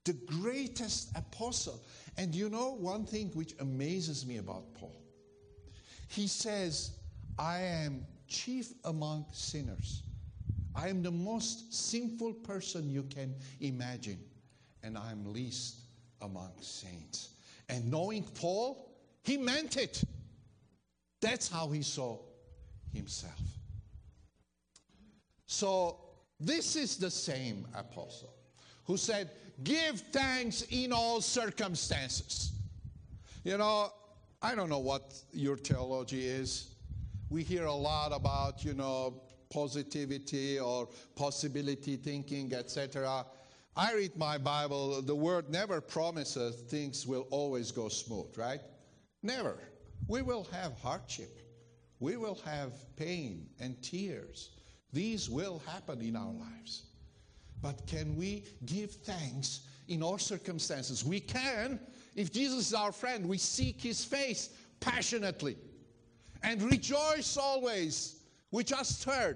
the greatest apostle. And you know one thing which amazes me about Paul? He says, I am chief among sinners. I am the most sinful person you can imagine, and I am least among saints. And knowing Paul, he meant it. That's how he saw himself. So this is the same apostle who said, give thanks in all circumstances. You know, I don't know what your theology is. We hear a lot about, positivity or possibility thinking, etc. I read my Bible. The word never promises things will always go smooth, right? Never. We will have hardship. We will have pain and tears. These will happen in our lives. But can we give thanks in all circumstances? We can. If Jesus is our friend, we seek his face passionately. And rejoice always. We just heard.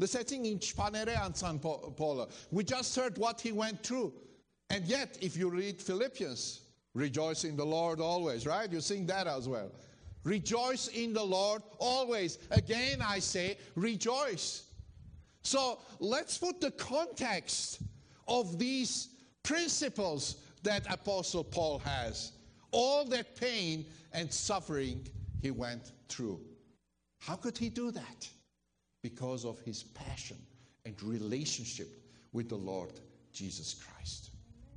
We just heard what he went through. And yet, if you read Philippians, rejoice in the Lord always, right? You sing that as well. Rejoice in the Lord always. Again, I say, rejoice. So let's put the context of these principles that Apostle Paul has. All that pain and suffering he went through. How could he do that? Because of his passion and relationship with the Lord Jesus Christ.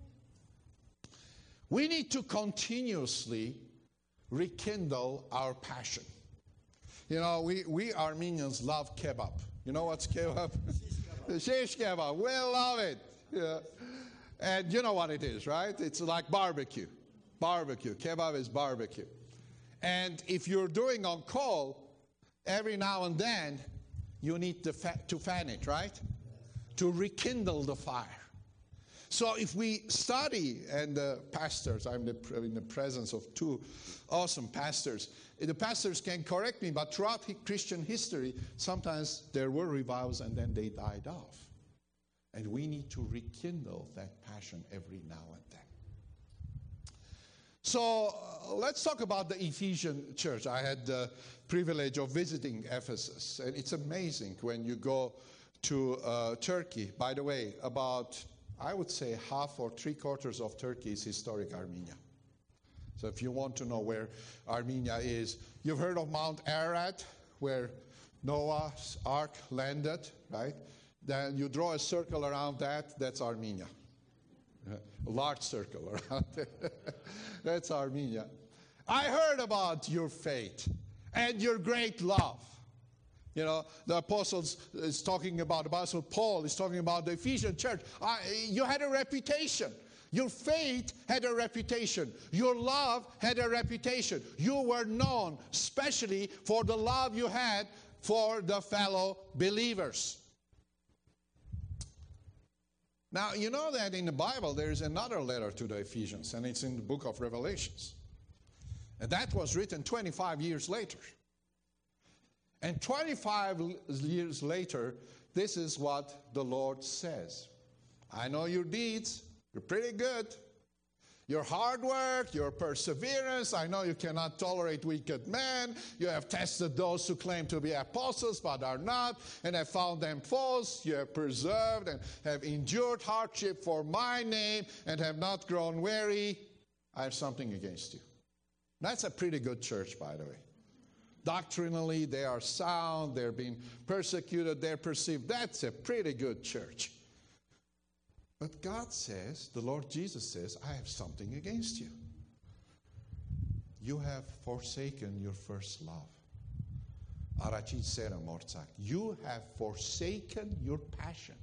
We need to continuously rekindle our passion. We Armenians love kebab. You know what's kebab? Shish kebab. We love it. Yeah. And you know what it is, right? It's like barbecue. Barbecue. Kebab is barbecue. And if you're doing on call, every now and then, you need to fan it, right? To rekindle the fire. So if we study, and the pastors, I'm in the presence of two awesome pastors. The pastors can correct me, but throughout Christian history, sometimes there were revivals and then they died off. And we need to rekindle that passion every now and then. So let's talk about the Ephesian church. I had the privilege of visiting Ephesus, and it's amazing when you go to Turkey. By the way, about, I would say, half or three-quarters of Turkey is historic Armenia. So if you want to know where Armenia is, you've heard of Mount Ararat, where Noah's Ark landed, right? Then you draw a circle around that, that's Armenia. A large circle around it. That's Armenia. I heard about your faith and your great love. The apostles is talking about, Apostle Paul is talking about the Ephesian church. You had a reputation. Your faith had a reputation. Your love had a reputation. You were known especially for the love you had for the fellow believers. Now, you know that in the Bible there is another letter to the Ephesians, and it's in the book of Revelations. And that was written 25 years later. And 25 years later, this is what the Lord says. I know your deeds. You're pretty good. Your hard work, your perseverance. I know you cannot tolerate wicked men. You have tested those who claim to be apostles but are not, and have found them false. You have persevered and have endured hardship for my name and have not grown weary. I have something against you. That's a pretty good church, by the way. Doctrinally, they are sound. They're being persecuted. They're perceived. That's a pretty good church. But God says, the Lord Jesus says, I have something against you. You have forsaken your first love. You have forsaken your passion.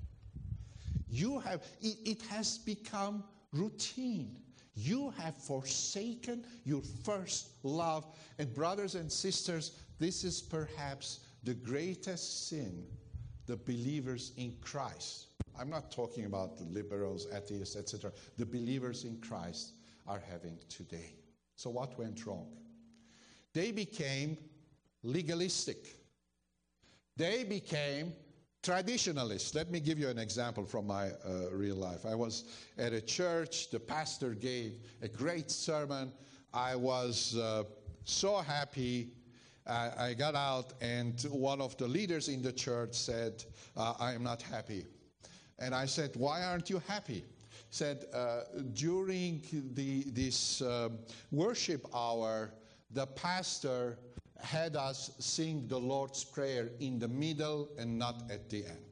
It has become routine. You have forsaken your first love. And brothers and sisters, this is perhaps the greatest sin the believers in Christ, I'm not talking about the liberals, atheists, etc. The believers in Christ are having today. So what went wrong? They became legalistic. They became Traditionalists. Let me give you an example from my real life. I was at a church. The pastor gave a great sermon. I was so happy. I got out, and one of the leaders in the church said, I am not happy. And I said, why aren't you happy? Said, during this worship hour, the pastor had us sing the Lord's Prayer in the middle and not at the end.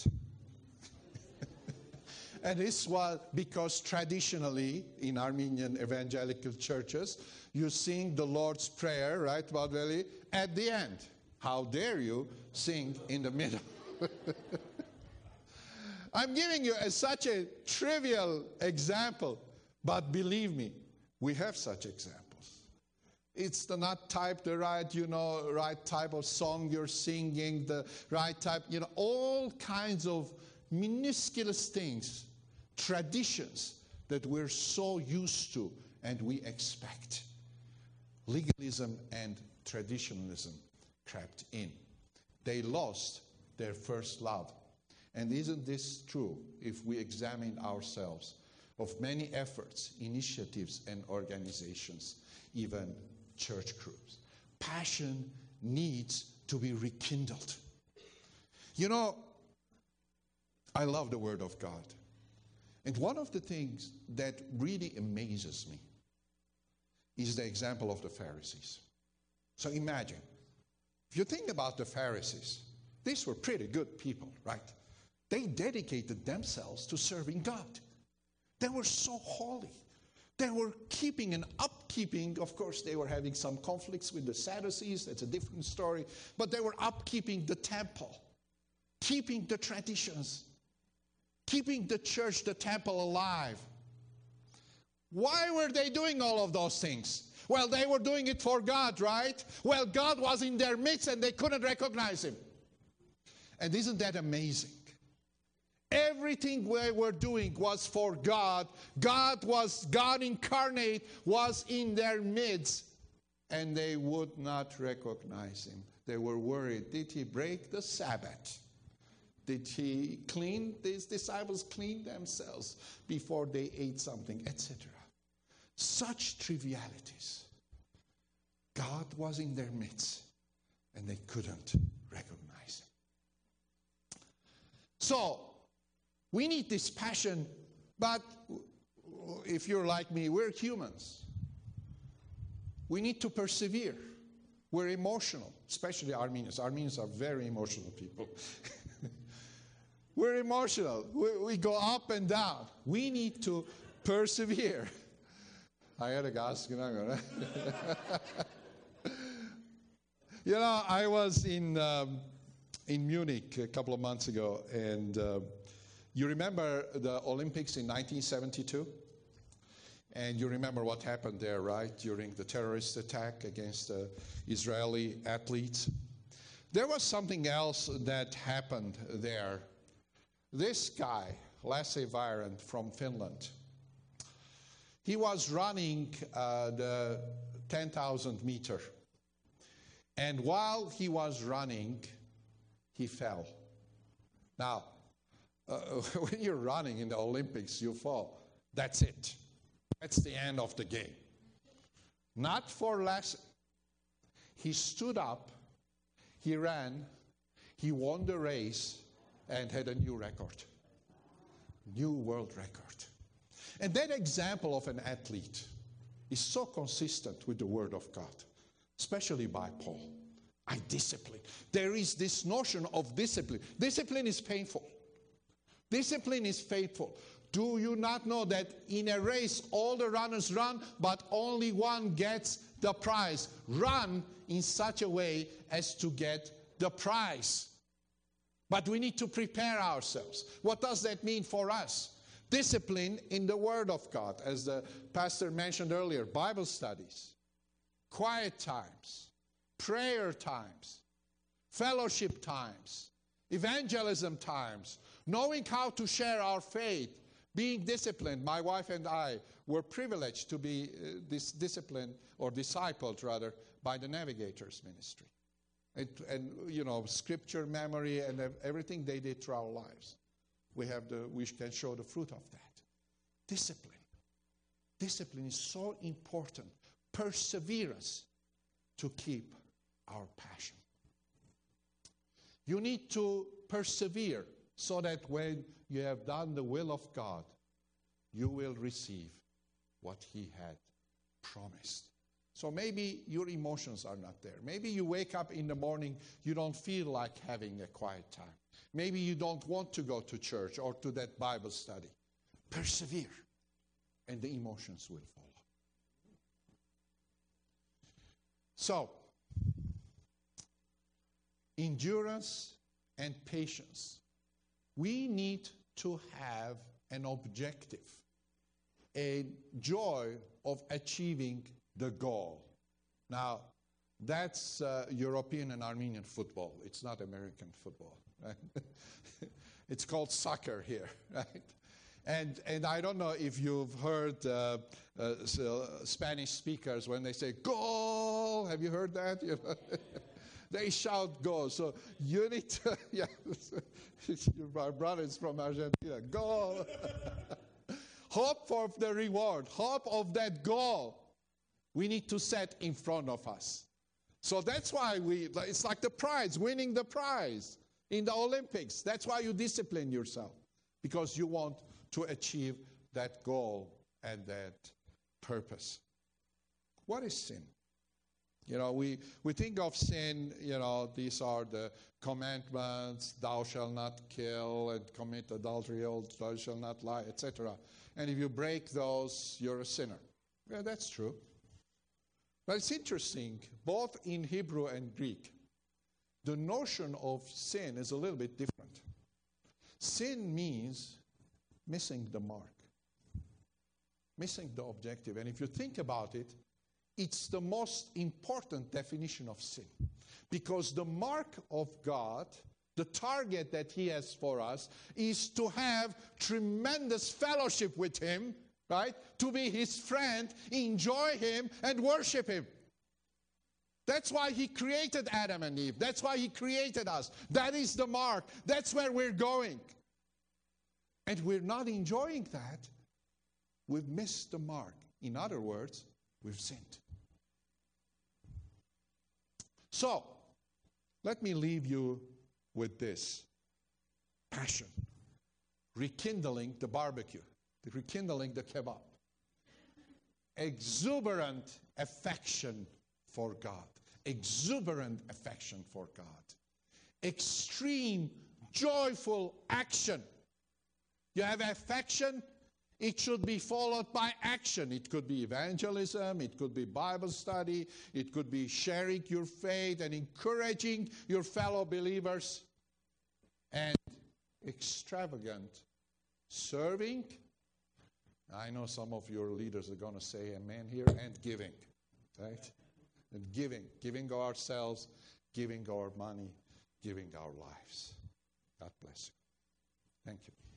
And this was because traditionally in Armenian evangelical churches, you sing the Lord's Prayer, right, Badveli, at the end. How dare you sing in the middle? I'm giving you such a trivial example, but believe me, we have such examples. It's not the right type of song you're singing, the right type, all kinds of minuscule things, traditions that we're so used to and we expect. Legalism and traditionalism crept in. They lost their first love. And isn't this true if we examine ourselves of many efforts, initiatives, and organizations, even church groups? Passion needs to be rekindled. I love the Word of God. And one of the things that really amazes me is the example of the Pharisees. So imagine, if you think about the Pharisees, these were pretty good people, right? They dedicated themselves to serving God. They were so holy. They were keeping and upkeeping. Of course, they were having some conflicts with the Sadducees. That's a different story. But they were upkeeping the temple, keeping the traditions, keeping the church, the temple alive. Why were they doing all of those things? Well, they were doing it for God, right? Well, God was in their midst and they couldn't recognize Him. And isn't that amazing? Everything we were doing was for God. God incarnate was in their midst, and they would not recognize Him. They were worried. Did He break the Sabbath? Did these disciples clean themselves before they ate something, etc.? Such trivialities. God was in their midst, and they couldn't recognize Him. So, we need this passion, but if you're like me, we're humans. We need to persevere. We're emotional, especially Armenians. Armenians are very emotional people. We're emotional. We go up and down. We need to persevere. I had a gas. I was in Munich a couple of months ago, and you remember the Olympics in 1972? And you remember what happened there, right? During the terrorist attack against Israeli athletes. There was something else that happened there. This guy, Lasse Viren from Finland, he was running the 10,000 meter. And while he was running, he fell. Now, when you're running in the Olympics, you fall. That's it. That's the end of the game. Not for Lasse. He stood up, he ran, he won the race, and had a new record. New world record. And that example of an athlete is so consistent with the Word of God, especially by Paul. I discipline. There is this notion of discipline. Discipline is painful. Discipline is faithful. Do you not know that in a race all the runners run, but only one gets the prize? Run in such a way as to get the prize. But we need to prepare ourselves. What does that mean for us? Discipline in the Word of God, as the pastor mentioned earlier, Bible studies, quiet times, prayer times, fellowship times, evangelism times, knowing how to share our faith, being disciplined. My wife and I were privileged to be disciplined, or discipled rather, by the Navigators ministry. and scripture memory and everything they did through our lives. We can show the fruit of that. Discipline. Discipline is so important. Perseverance to keep our passion. You need to persevere so that when you have done the will of God, you will receive what He had promised. So maybe your emotions are not there. Maybe you wake up in the morning, you don't feel like having a quiet time. Maybe you don't want to go to church or to that Bible study. Persevere, and the emotions will follow. So, endurance and patience. We need to have an objective, a joy of achieving the goal. Now, that's European and Armenian football. It's not American football. Right? It's called soccer here, right? And I don't know if you've heard Spanish speakers when they say, goal! Have you heard that? They shout goal. So you need to, my brother is from Argentina, goal! Hope for the reward, hope of that goal we need to set in front of us. So that's why it's like the prize, winning the prize in the Olympics. That's why you discipline yourself, because you want to achieve that goal and that purpose. What is sin? We think of sin, these are the commandments, thou shalt not kill, and commit adultery, thou shalt not lie, etc. And if you break those, you're a sinner. Yeah, that's true. But it's interesting, both in Hebrew and Greek, the notion of sin is a little bit different. Sin means missing the mark, missing the objective. And if you think about it, it's the most important definition of sin. Because the mark of God, the target that He has for us, is to have tremendous fellowship with Him, right? To be His friend, enjoy Him, and worship Him. That's why He created Adam and Eve. That's why He created us. That is the mark. That's where we're going. And we're not enjoying that. We've missed the mark. In other words, we've sinned. So, let me leave you with this. Passion. Rekindling the barbecue. Rekindling the kebab. Exuberant affection for God. Exuberant affection for God. Extreme, joyful action. You have affection, it should be followed by action. It could be evangelism, it could be Bible study, it could be sharing your faith and encouraging your fellow believers. And extravagant serving. I know some of your leaders are going to say amen here. And giving, right? And giving ourselves, giving our money, giving our lives. God bless you. Thank you.